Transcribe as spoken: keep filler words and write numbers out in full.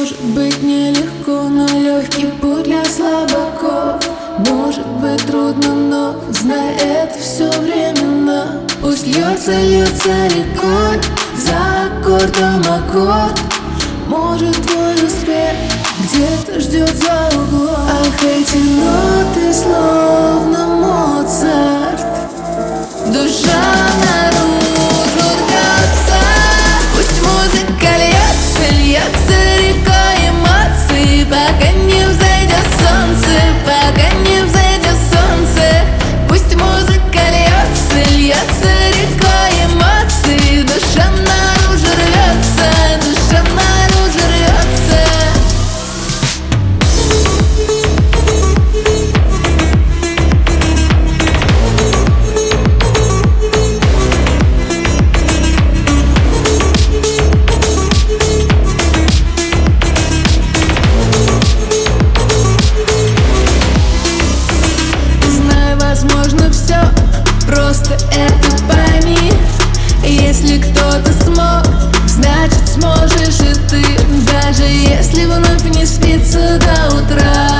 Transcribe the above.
Может быть нелегко, но легкий путь для слабаков. Может быть трудно, но знай, это все временно. Пусть льется, льется рекой, за аккордом аккорд. Может твой успех где-то ждет за углом. Ах, эти ноты словно Моцарт. Душа наружу рвется. Пусть музыка льется, льется рекой эмоций, пока не взойдет солнце, пока не взойдет солнце. Пусть музыка льется, льется рекой эмоций. Душа наружу рвется, душа наружу рвется. Возможно все, просто это пойми. Если кто-то смог, значит сможешь и ты. Даже если вновь не спится до утра.